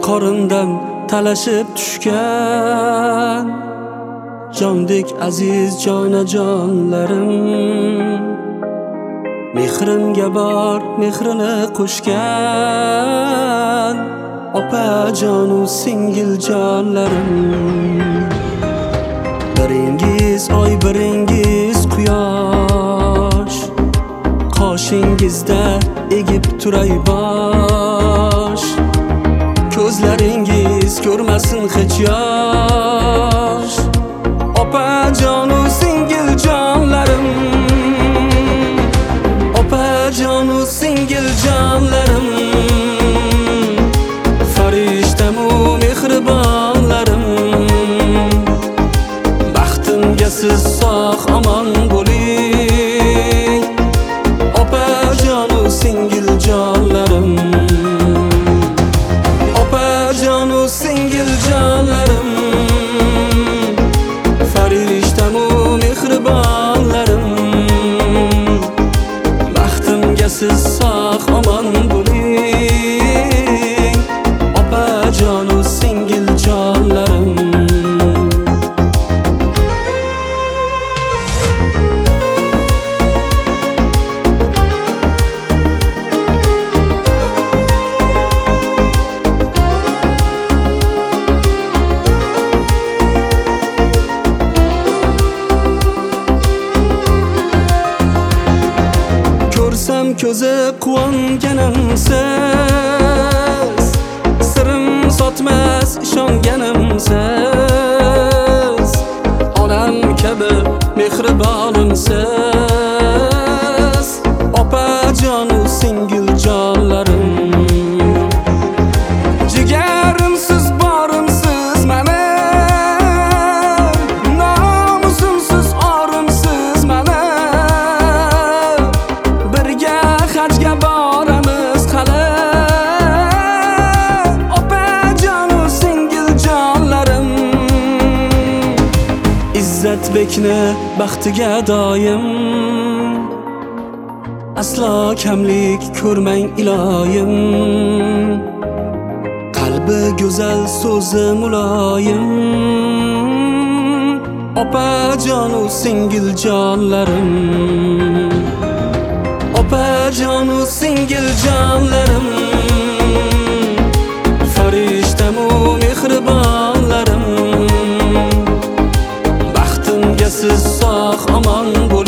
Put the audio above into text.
qorindan talashib tushgan jondek aziz jonajonlarim, mehrimga bor mehrini qo'shgan opajonu singiljonlarim. Biringiz oy biringiz quyosh, qoshingizda egib turay bosh, ko'zlaringiz ko'rmasin hech yosh opajonu singiljonlarim, opajonu singiljonlarim, farishtamu mehribonlarim. Baxtimga siz sog' omon bo'ling opajonu singiljonlarim, opajonu singiljonlarim, farishtamu mehribonlarim. Baxtimga siz sog' omon bo'ling opajonu singiljonlarim. Ko'rsam ko'zi quvonganimsiz, sirim sotmas ishonganimsiz, onam kabi mehribonimsiz opajonu singiljonlarim. Jigarimsiz borimsiz mani, nomusimsiz orimsiz mani, hajga boramiz qala opajonu singiljonlarim. Izzatbekni baxtiga doim aslo kamlik ko'rmang iloyim, qalbi go'zal so'zi muloyim opajonu singiljonlarim, opajonu singiljonlarim, farishtamu mehribonlarim. Baxtimga siz sog' omon